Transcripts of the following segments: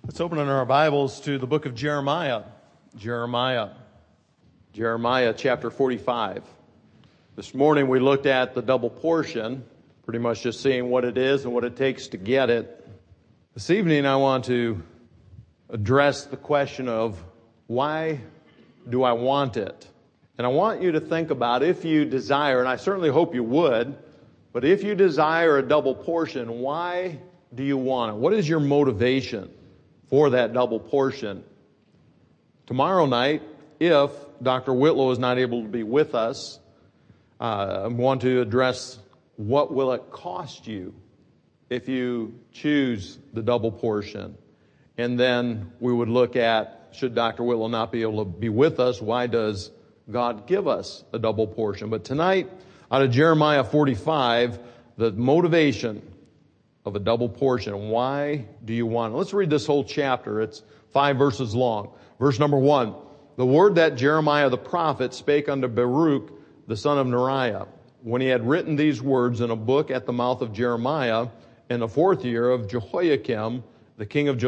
Let's open our Bibles to the book of Jeremiah. Jeremiah chapter 45. This morning we looked at the double portion, pretty much just seeing what it is and what it takes to get it. This evening I want to address the question of why do I want it? And I want you to think about, if you desire, and I certainly hope you would, but if you desire a double portion, why do you want it? What is your motivation for that double portion? Tomorrow night, if Dr. Whitlow is not able to be with us, I want to address what will it cost you if you choose the double portion. And then we would look at, should Dr. Whitlow not be able to be with us, why does God give us a double portion? But tonight, out of Jeremiah 45, the motivation of a double portion. Why do you want it? Let's read this whole chapter. It's 5 verses long. Verse number 1. The word that Jeremiah the prophet spake unto Baruch, the son of Neriah, when he had written these words in a book at the mouth of Jeremiah, in the 4th year of Jehoiakim, the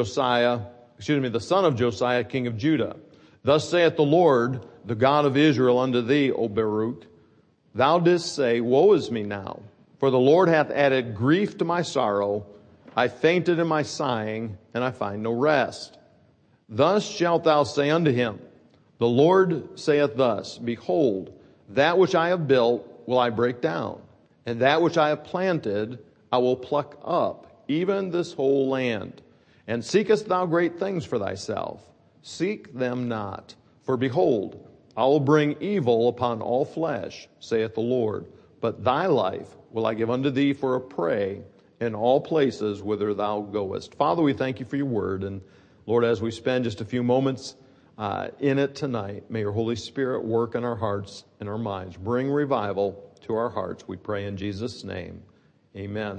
son of Josiah, king of Judah. Thus saith the Lord, the God of Israel, unto thee, O Baruch, thou didst say, Woe is me now, for the Lord hath added grief to my sorrow. I fainted in my sighing, and I find no rest. Thus shalt thou say unto him, The Lord saith thus, Behold, that which I have built will I break down, and that which I have planted I will pluck up, even this whole land. And seekest thou great things for thyself? Seek them not. For behold, I will bring evil upon all flesh, saith the Lord. But thy life will I give unto thee for a prey in all places whither thou goest. Father, we thank you for your word. And Lord, as we spend just a few moments in it tonight, may your Holy Spirit work in our hearts and our minds. Bring revival to our hearts, we pray in Jesus' name. Amen.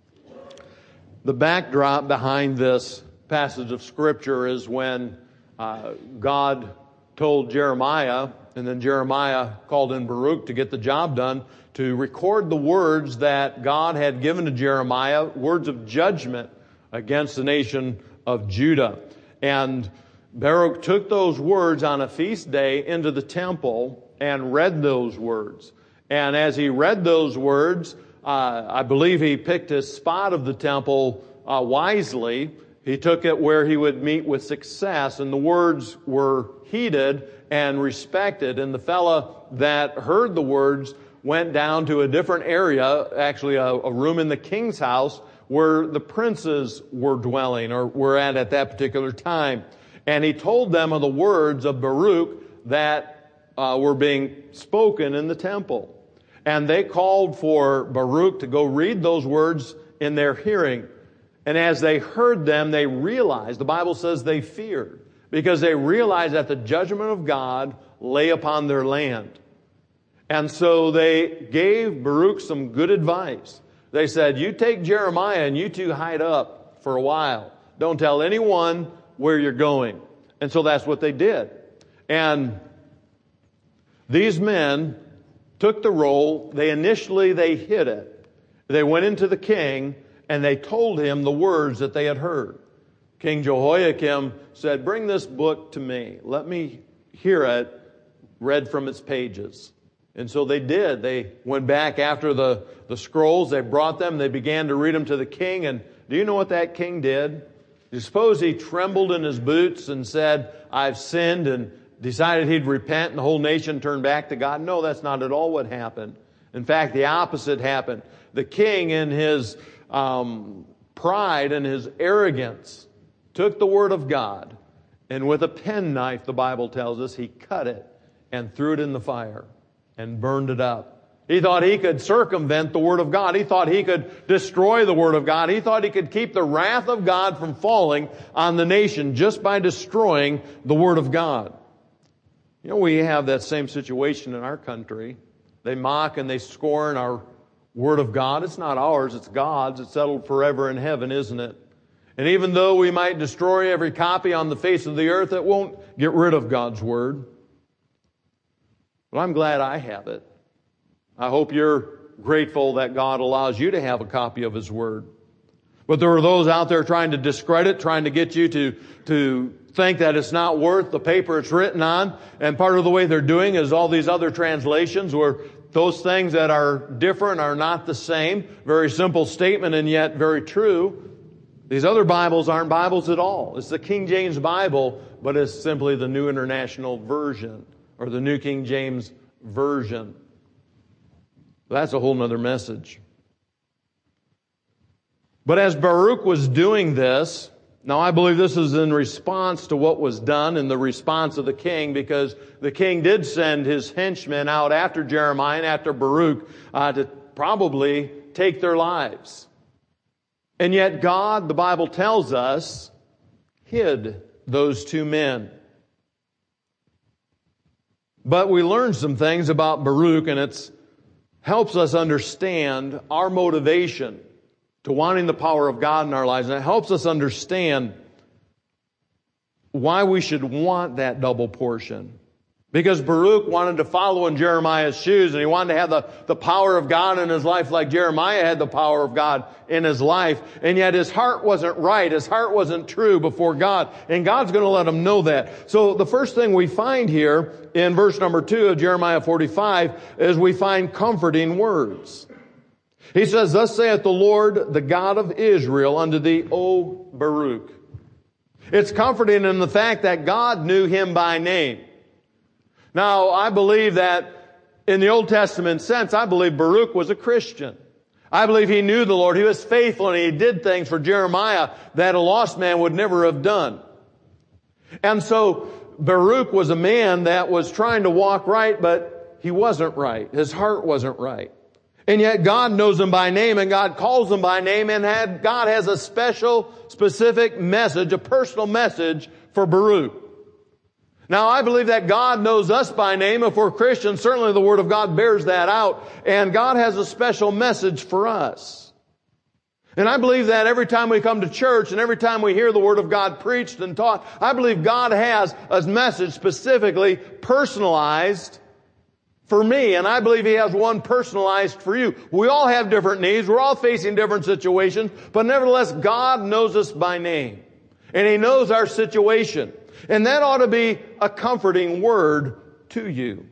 The backdrop behind this passage of Scripture is when God told Jeremiah, and then Jeremiah called in Baruch to get the job done, to record the words that God had given to Jeremiah, words of judgment against the nation of Judah. And Baruch took those words on a feast day into the temple and read those words. And as he read those words, I believe he picked his spot of the temple wisely. He took it where he would meet with success, and the words were heeded and respected. And the fella that heard the words went down to a different area, actually a room in the king's house where the princes were dwelling or were at that particular time. And he told them of the words of Baruch that were being spoken in the temple. And they called for Baruch to go read those words in their hearing. And as they heard them, they realized, the Bible says they feared, because they realized that the judgment of God lay upon their land. And so they gave Baruch some good advice. They said, you take Jeremiah and you two hide up for a while. Don't tell anyone where you're going. And so that's what they did. And these men took the roll. They hid it. They went into the king and they told him the words that they had heard. King Jehoiakim said, bring this book to me. Let me hear it read from its pages. And so they did. They went back after the scrolls. They brought them. They began to read them to the king. And do you know what that king did? You suppose he trembled in his boots and said, I've sinned, and decided he'd repent and the whole nation turned back to God? No, that's not at all what happened. In fact, the opposite happened. The king, in his pride and his arrogance, took the word of God, and with a penknife, the Bible tells us, he cut it and threw it in the fire and burned it up. He thought he could circumvent the word of God. He thought he could destroy the word of God. He thought he could keep the wrath of God from falling on the nation just by destroying the word of God. You know, we have that same situation in our country. They mock and they scorn our word of God. It's not ours, it's God's. It's settled forever in heaven, isn't it? And even though we might destroy every copy on the face of the earth, it won't get rid of God's word. But I'm glad I have it. I hope you're grateful that God allows you to have a copy of His Word. But there are those out there trying to discredit, trying to get you to think that it's not worth the paper it's written on. And part of the way they're doing is all these other translations where those things that are different are not the same. Very simple statement and yet very true. These other Bibles aren't Bibles at all. It's the King James Bible, but it's simply the New International Version or the New King James Version. That's a whole nother message. But as Baruch was doing this, now I believe this is in response to what was done and the response of the king, because the king did send his henchmen out after Jeremiah and after Baruch to probably take their lives. And yet God, the Bible tells us, hid those two men. But we learned some things about Baruch, and it helps us understand our motivation to wanting the power of God in our lives. And it helps us understand why we should want that double portion. Because Baruch wanted to follow in Jeremiah's shoes, and he wanted to have the power of God in his life like Jeremiah had the power of God in his life. And yet his heart wasn't right. His heart wasn't true before God. And God's going to let him know that. So the first thing we find here in verse number 2 of Jeremiah 45 is we find comforting words. He says, "Thus saith the Lord, the God of Israel, unto thee, O Baruch." It's comforting in the fact that God knew him by name. Now, I believe that in the Old Testament sense, I believe Baruch was a Christian. I believe he knew the Lord. He was faithful and he did things for Jeremiah that a lost man would never have done. And so Baruch was a man that was trying to walk right, but he wasn't right. His heart wasn't right. And yet God knows him by name, and God calls him by name, and God has a special, specific message, a personal message for Baruch. Now, I believe that God knows us by name. If we're Christians, certainly the Word of God bears that out, and God has a special message for us. And I believe that every time we come to church and every time we hear the Word of God preached and taught, I believe God has a message specifically personalized for me, and I believe He has one personalized for you. We all have different needs. We're all facing different situations, but nevertheless, God knows us by name. And He knows our situation. And that ought to be a comforting word to you.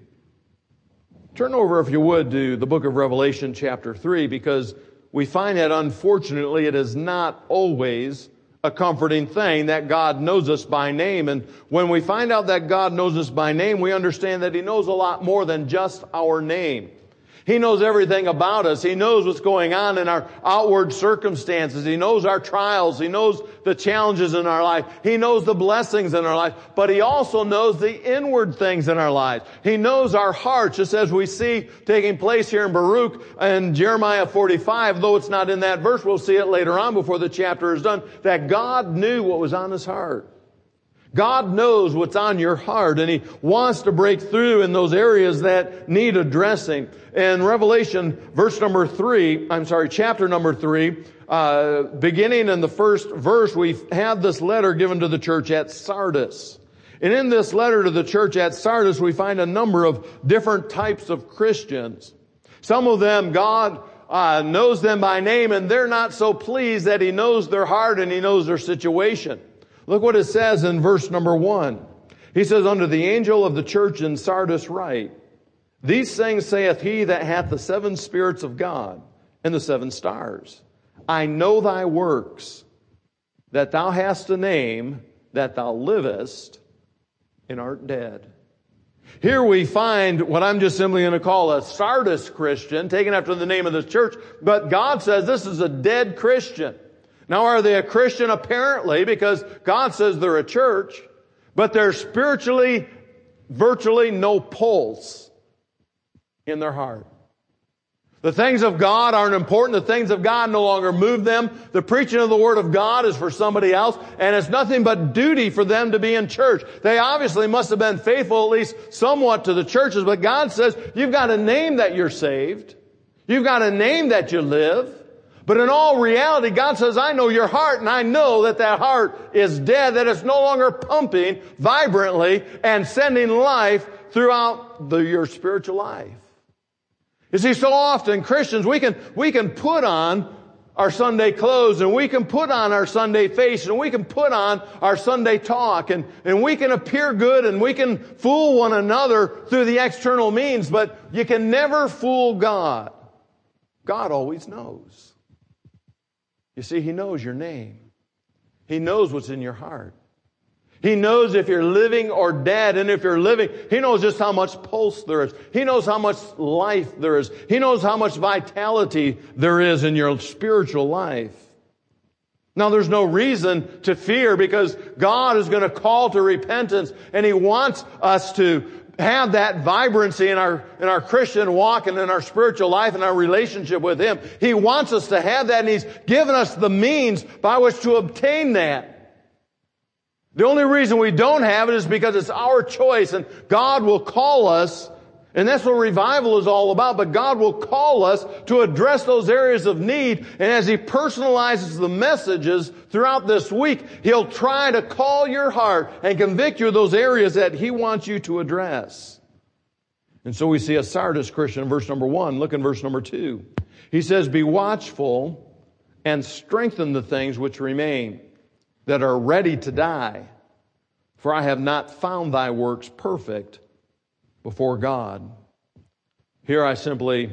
Turn over, if you would, to the book of Revelation chapter 3, because we find that, unfortunately, it is not always a comforting thing that God knows us by name. And when we find out that God knows us by name, we understand that He knows a lot more than just our name. He knows everything about us. He knows what's going on in our outward circumstances. He knows our trials. He knows the challenges in our life. He knows the blessings in our life. But He also knows the inward things in our lives. He knows our hearts, just as we see taking place here in Baruch and Jeremiah 45, though it's not in that verse, we'll see it later on before the chapter is done, that God knew what was on his heart. God knows what's on your heart, and He wants to break through in those areas that need addressing. In Revelation, chapter number 3, beginning in the first verse, we have this letter given to the church at Sardis. And in this letter to the church at Sardis, we find a number of different types of Christians. Some of them, God knows them by name, and they're not so pleased that He knows their heart and He knows their situation. Look what it says in verse number 1. He says, "Unto the angel of the church in Sardis write, These things saith he that hath the 7 spirits of God and the 7 stars. I know thy works, that thou hast a name, that thou livest and art dead." Here we find what I'm just simply going to call a Sardis Christian, taken after the name of the church, but God says this is a dead Christian. Now, are they a Christian? Apparently, because God says they're a church, but there's spiritually virtually no pulse in their heart. The things of God aren't important. The things of God no longer move them. The preaching of the Word of God is for somebody else, and it's nothing but duty for them to be in church. They obviously must have been faithful, at least somewhat, to the churches, but God says, you've got a name that you're saved. You've got a name that you live. But in all reality, God says, I know your heart, and I know that that heart is dead, that it's no longer pumping vibrantly and sending life throughout your spiritual life. You see, so often Christians, we can put on our Sunday clothes, and we can put on our Sunday face, and we can put on our Sunday talk, and we can appear good, and we can fool one another through the external means, but you can never fool God. God always knows. You see, He knows your name. He knows what's in your heart. He knows if you're living or dead, and if you're living, He knows just how much pulse there is. He knows how much life there is. He knows how much vitality there is in your spiritual life. Now, there's no reason to fear, because God is going to call to repentance, and He wants us to have that vibrancy in our Christian walk and in our spiritual life and our relationship with Him. He wants us to have that, and He's given us the means by which to obtain that. The only reason we don't have it is because it's our choice, and God will call us, and that's what revival is all about, but God will call us to address those areas of need, and as He personalizes the messages throughout this week, He'll try to call your heart and convict you of those areas that He wants you to address. And so we see a Sardis Christian in verse number 1. Look in verse number 2. He says, "Be watchful and strengthen the things which remain, that are ready to die. For I have not found thy works perfect before God." Here I simply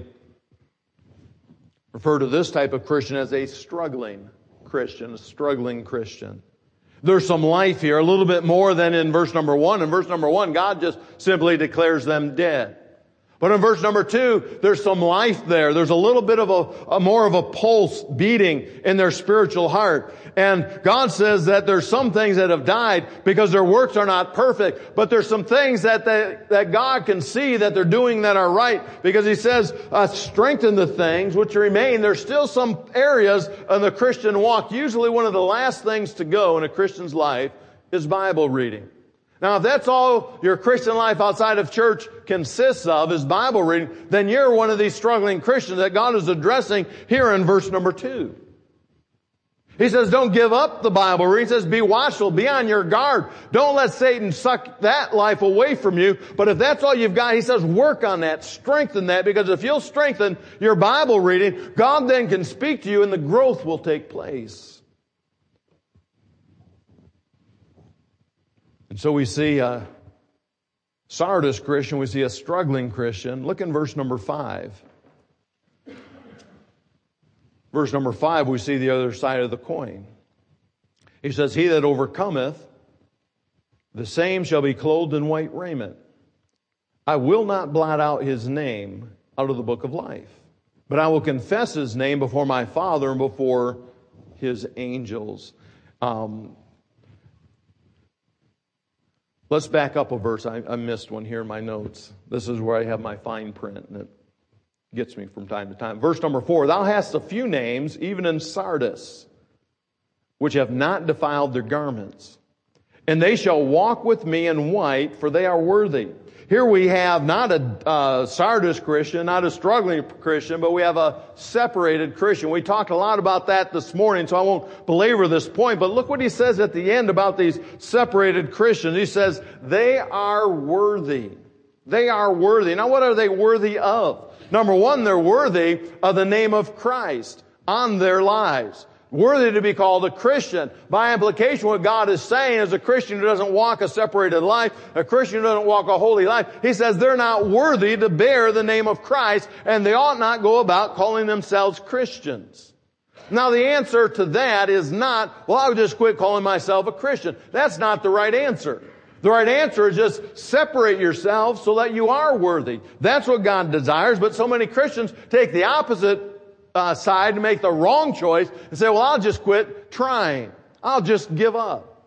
refer to this type of Christian as a struggling Christian, a struggling Christian. There's some life here, a little bit more than in verse number 1. In verse number 1, God just simply declares them dead. But in verse number 2, there's some life there. There's a little bit of a more of a pulse beating in their spiritual heart. And God says that there's some things that have died because their works are not perfect. But there's some things that God can see that they're doing that are right. Because He says, strengthen the things which remain. There's still some areas in the Christian walk. Usually one of the last things to go in a Christian's life is Bible reading. Now, if that's all your Christian life outside of church consists of, is Bible reading, then you're one of these struggling Christians that God is addressing here in verse number 2. He says, don't give up the Bible reading. He says, be watchful, be on your guard. Don't let Satan suck that life away from you. But if that's all you've got, He says, work on that, strengthen that, because if you'll strengthen your Bible reading, God then can speak to you and the growth will take place. And so we see a Sardis Christian, we see a struggling Christian. Look in verse number 5. Verse number 5, we see the other side of the coin. He says, "He that overcometh, the same shall be clothed in white raiment. I will not blot out his name out of the book of life, but I will confess his name before my Father and before His angels." Let's back up a verse. I missed one here in my notes. This is where I have my fine print, and it gets me from time to time. Verse number 4, "Thou hast a few names, even in Sardis, which have not defiled their garments. And they shall walk with me in white, for they are worthy." Here we have not a Sardis Christian, not a struggling Christian, but we have a separated Christian. We talked a lot about that this morning, so I won't belabor this point. But look what he says at the end about these separated Christians. He says, they are worthy. They are worthy. Now, what are they worthy of? Number one, they're worthy of the name of Christ on their lives. Worthy to be called a Christian. By implication, what God is saying is a Christian who doesn't walk a separated life, a Christian who doesn't walk a holy life, He says they're not worthy to bear the name of Christ, and they ought not go about calling themselves Christians. Now, the answer to that is not, well, I would just quit calling myself a Christian. That's not the right answer. The right answer is just separate yourself so that you are worthy. That's what God desires, but so many Christians take the opposite side to make the wrong choice and say, well, I'll just quit trying. I'll just give up.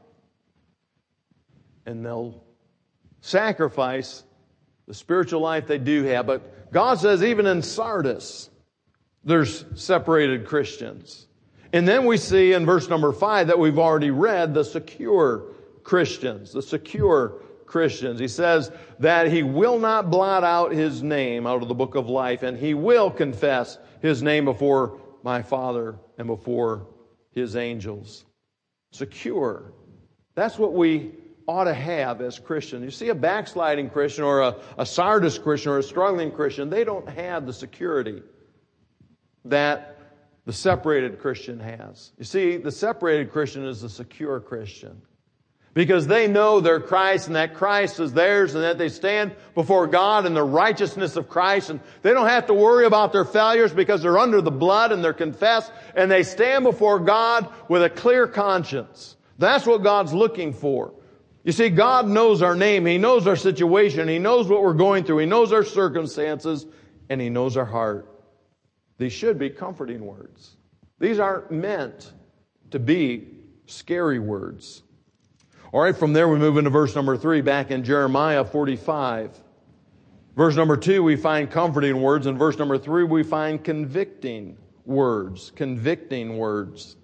And they'll sacrifice the spiritual life they do have. But God says even in Sardis, there's separated Christians. And then we see in verse number 5 that we've already read, the secure Christians, the secure Christians. He says that He will not blot out His name out of the book of life, and He will confess His name before my Father and before His angels. Secure. That's what we ought to have as Christians. You see a backsliding Christian or a Sardis Christian or a struggling Christian, they don't have the security that the separated Christian has. You see, the separated Christian is the secure Christian. Because they know they're Christ and that Christ is theirs and that they stand before God in the righteousness of Christ, and they don't have to worry about their failures because they're under the blood and they're confessed and they stand before God with a clear conscience. That's what God's looking for. You see, God knows our name. He knows our situation. He knows what we're going through. He knows our circumstances, and He knows our heart. These should be comforting words. These aren't meant to be scary words. All right, from there we move into verse number 3, back in Jeremiah 45. Verse number 2, we find comforting words. In verse number 3, we find convicting words. Convicting words.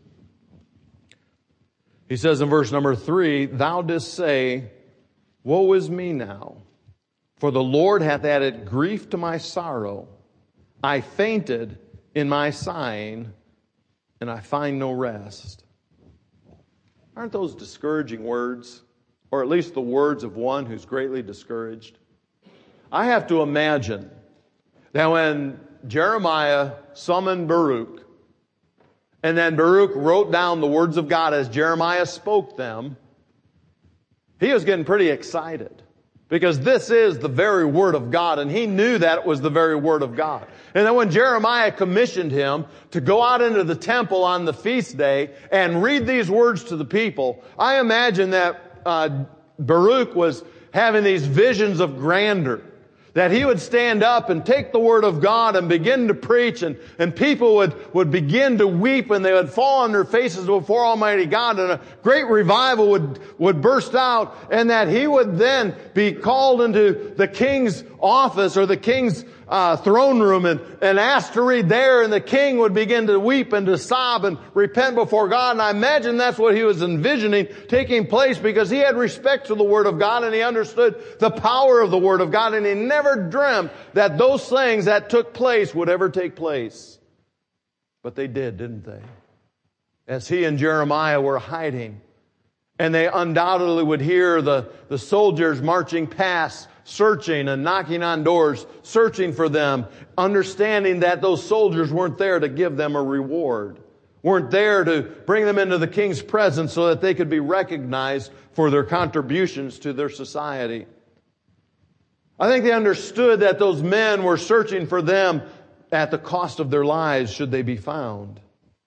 He says in verse number 3, Thou didst say, Woe is me now, for the Lord hath added grief to my sorrow. I fainted in my sighing, and I find no rest. Aren't those discouraging words? Or at least the words of one who's greatly discouraged? I have to imagine that when Jeremiah summoned Baruch, and then Baruch wrote down the words of God as Jeremiah spoke them, he was getting pretty excited. Because this is the very Word of God, and he knew that it was the very Word of God. And then when Jeremiah commissioned him to go out into the temple on the feast day and read these words to the people, I imagine that Baruch was having these visions of grandeur. That he would stand up and take the Word of God and begin to preach, and people would begin to weep, and they would fall on their faces before Almighty God, and a great revival would burst out, and that he would then be called into the king's office or the king's throne room and asked to read there, and the king would begin to weep and to sob and repent before God. And I imagine that's what he was envisioning taking place, because he had respect to the Word of God and he understood the power of the Word of God, and he never dreamt that those things that took place would ever take place. But they did, didn't they? As he and Jeremiah were hiding, and they undoubtedly would hear the soldiers marching past, searching and knocking on doors, searching for them, understanding that those soldiers weren't there to give them a reward, weren't there to bring them into the king's presence so that they could be recognized for their contributions to their society. I think they understood that those men were searching for them at the cost of their lives should they be found.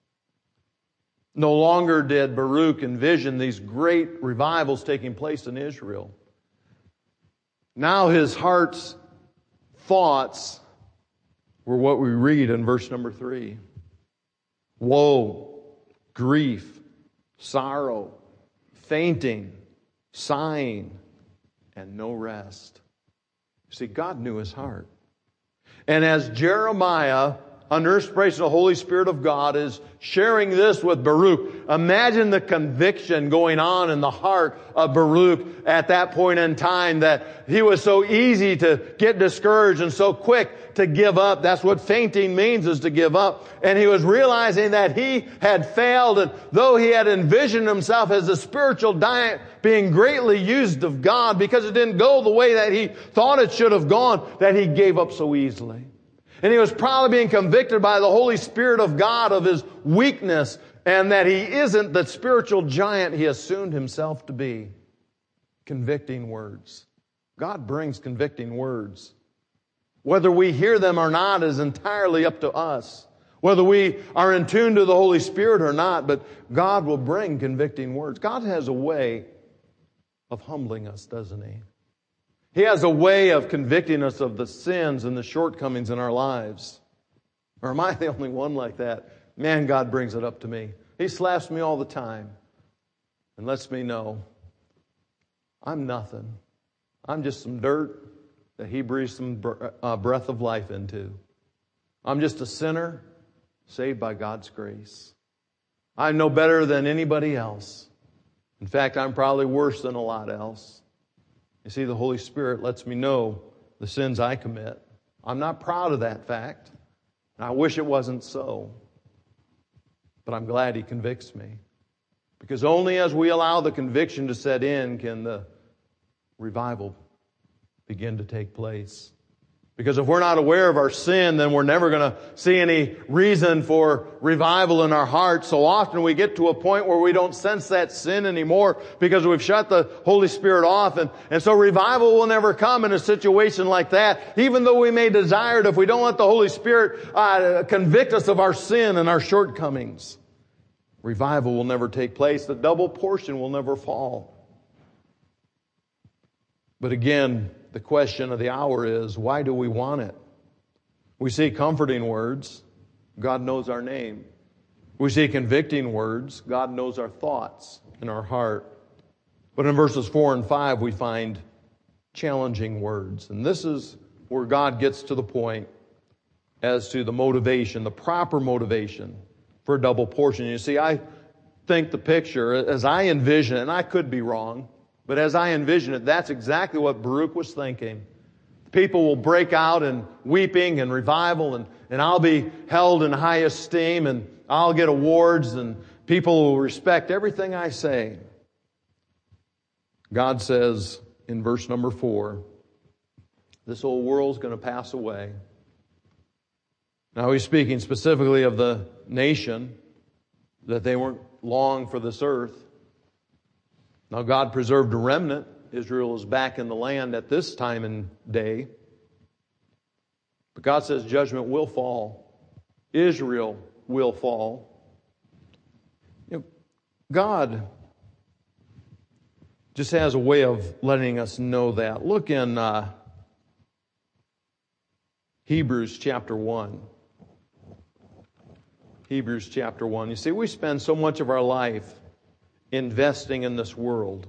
No longer did Baruch envision these great revivals taking place in Israel. Now his heart's thoughts were what we read in verse number 3. Woe, grief, sorrow, fainting, sighing, and no rest. See, God knew his heart. And as Jeremiah, under inspiration of the Holy Spirit of God, is sharing this with Baruch, imagine the conviction going on in the heart of Baruch at that point in time, that he was so easy to get discouraged and so quick to give up. That's what fainting means, is to give up. And he was realizing that he had failed, and though he had envisioned himself as a spiritual giant being greatly used of God, because it didn't go the way that he thought it should have gone, that he gave up so easily. And he was probably being convicted by the Holy Spirit of God of his weakness, and that he isn't the spiritual giant he assumed himself to be. Convicting words. God brings convicting words. Whether we hear them or not is entirely up to us. Whether we are in tune to the Holy Spirit or not, but God will bring convicting words. God has a way of humbling us, doesn't he? He has a way of convicting us of the sins and the shortcomings in our lives. Or am I the only one like that? Man, God brings it up to me. He slaps me all the time and lets me know I'm nothing. I'm just some dirt that He breathes some breath of life into. I'm just a sinner saved by God's grace. I'm no better than anybody else. In fact, I'm probably worse than a lot else. You see, the Holy Spirit lets me know the sins I commit. I'm not proud of that fact. And I wish it wasn't so. But I'm glad He convicts me. Because only as we allow the conviction to set in can the revival begin to take place. Because if we're not aware of our sin, then we're never going to see any reason for revival in our hearts. So often we get to a point where we don't sense that sin anymore because we've shut the Holy Spirit off. And so revival will never come in a situation like that. Even though we may desire it, if we don't let the Holy Spirit convict us of our sin and our shortcomings, revival will never take place. The double portion will never fall. But again, the question of the hour is, why do we want it? We see comforting words. God knows our name. We see convicting words. God knows our thoughts and our heart. But in verses 4 and 5, we find challenging words. And this is where God gets to the point as to the motivation, the proper motivation for a double portion. You see, I think the picture, as I envision it, and I could be wrong, but as I envision it, that's exactly what Baruch was thinking. People will break out in weeping and revival, and I'll be held in high esteem, and I'll get awards, and people will respect everything I say. God says in verse number 4, this old world's going to pass away. Now he's speaking specifically of the nation, that they weren't long for this earth. Now God preserved a remnant. Israel is back in the land at this time and day. But God says judgment will fall. Israel will fall. God just has a way of letting us know that. Look in Hebrews chapter 1. Hebrews chapter 1. You see, we spend so much of our life investing in this world.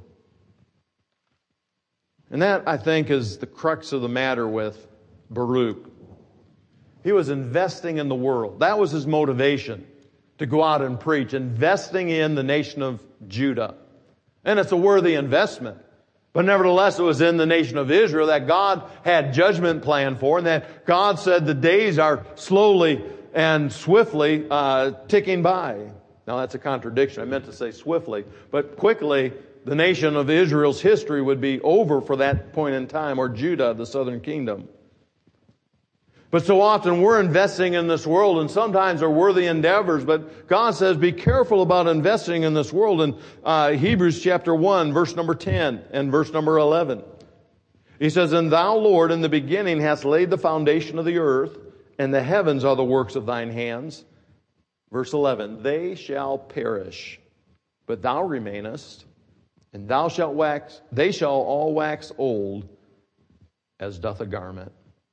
And that, I think, is the crux of the matter with Baruch. He was investing in the world. That was his motivation, to go out and preach, investing in the nation of Judah. And it's a worthy investment. But nevertheless, it was in the nation of Israel that God had judgment planned for, and that God said the days are slowly and swiftly ticking by. Now that's a contradiction. I meant to say swiftly. But quickly, the nation of Israel's history would be over for that point in time, or Judah, the southern kingdom. But so often we're investing in this world, and sometimes they're worthy endeavors. But God says be careful about investing in this world. In Hebrews chapter 1, verse number 10 and verse number 11. He says, And thou, Lord, in the beginning hast laid the foundation of the earth, and the heavens are the works of thine hands. Verse 11, They shall perish, but thou remainest, and they shall all wax old, as doth a garment.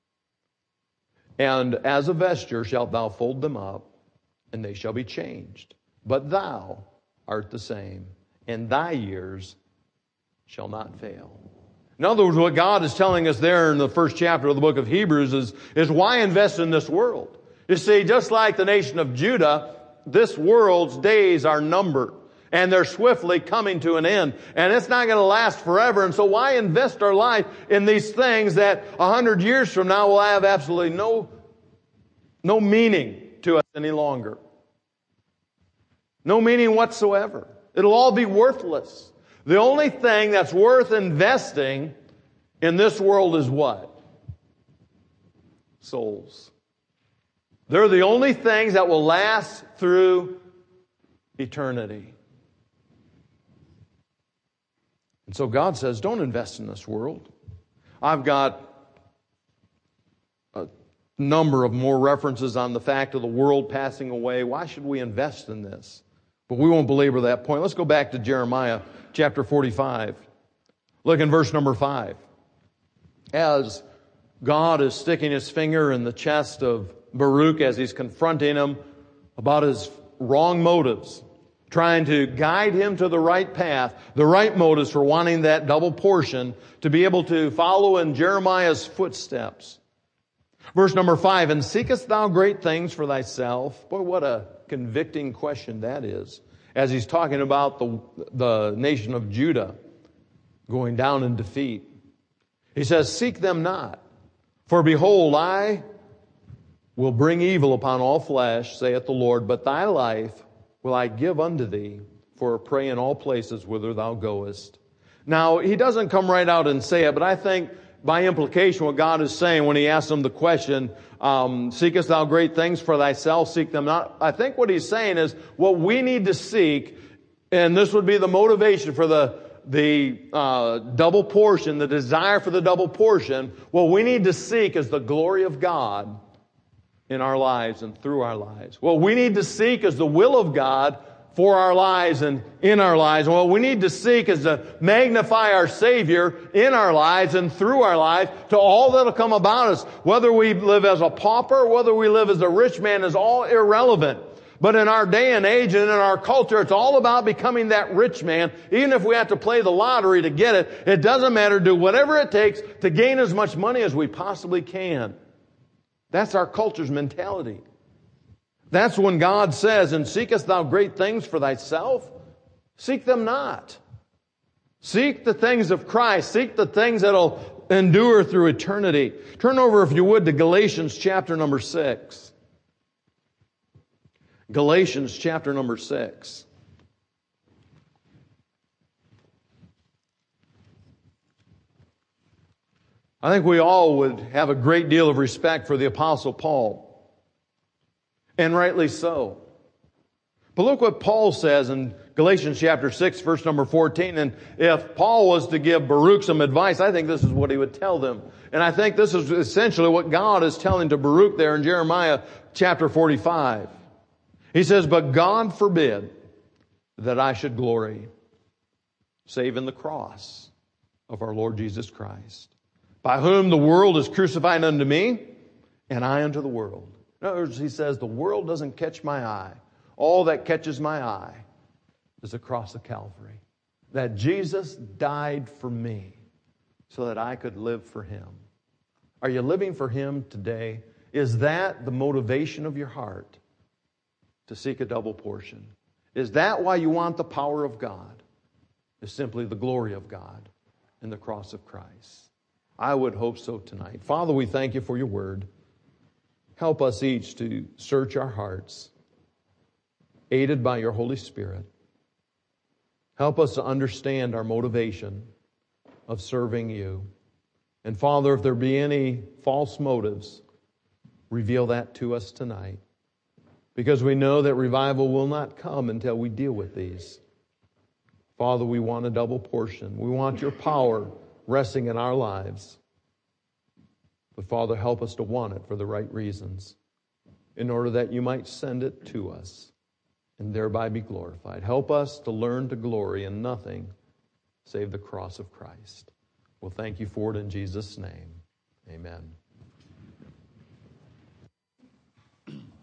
And as a vesture shalt thou fold them up, and they shall be changed. But thou art the same, and thy years shall not fail. In other words, what God is telling us there in the first chapter of the book of Hebrews is why invest in this world? You see, just like the nation of Judah, this world's days are numbered, and they're swiftly coming to an end, and it's not going to last forever. And so why invest our life in these things that 100 years from now will have absolutely no meaning to us any longer? No meaning whatsoever. It'll all be worthless. The only thing that's worth investing in this world is what? Souls. They're the only things that will last through eternity. And so God says, don't invest in this world. I've got a number of more references on the fact of the world passing away. Why should we invest in this? But we won't belabor that point. Let's go back to Jeremiah chapter 45. Look in verse number 5. As God is sticking his finger in the chest of Baruch as he's confronting him about his wrong motives, trying to guide him to the right path, the right motives for wanting that double portion, to be able to follow in Jeremiah's footsteps. Verse number 5, And seekest thou great things for thyself? Boy, what a convicting question that is, as he's talking about the nation of Judah going down in defeat. He says, Seek them not, for behold, I will bring evil upon all flesh, saith the Lord, but thy life will I give unto thee for a prey in all places whither thou goest. Now, he doesn't come right out and say it, but I think by implication what God is saying when He asks them the question, seekest thou great things for thyself, seek them not. I think what He's saying is what we need to seek, and this would be the motivation for the double portion, the desire for the double portion. What we need to seek is the glory of God in our lives and through our lives. What we need to seek is the will of God for our lives and in our lives. And what we need to seek is to magnify our Savior in our lives and through our lives to all that will come about us. Whether we live as a pauper, whether we live as a rich man is all irrelevant. But in our day and age and in our culture, it's all about becoming that rich man. Even if we have to play the lottery to get it, it doesn't matter. Do whatever it takes to gain as much money as we possibly can. That's our culture's mentality. That's when God says, and seekest thou great things for thyself? Seek them not. Seek the things of Christ. Seek the things that'll endure through eternity. Turn over, if you would, to Galatians chapter number 6. Galatians chapter number 6. I think we all would have a great deal of respect for the Apostle Paul. And rightly so. But look what Paul says in Galatians chapter 6, verse number 14. And if Paul was to give Baruch some advice, I think this is what he would tell them. And I think this is essentially what God is telling to Baruch there in Jeremiah chapter 45. He says, but God forbid that I should glory, save in the cross of our Lord Jesus Christ, by whom the world is crucified unto me, and I unto the world. In other words, he says, the world doesn't catch my eye. All that catches my eye is the cross of Calvary. That Jesus died for me so that I could live for Him. Are you living for Him today? Is that the motivation of your heart to seek a double portion? Is that why you want the power of God? Is simply the glory of God in the cross of Christ? I would hope so tonight. Father, we thank you for your word. Help us each to search our hearts, aided by your Holy Spirit. Help us to understand our motivation of serving you. And Father, if there be any false motives, reveal that to us tonight. Because we know that revival will not come until we deal with these. Father, we want a double portion. We want your power resting in our lives. But Father, help us to want it for the right reasons, in order that you might send it to us and thereby be glorified. Help us to learn to glory in nothing save the cross of Christ. We'll thank you for it in Jesus' name. Amen.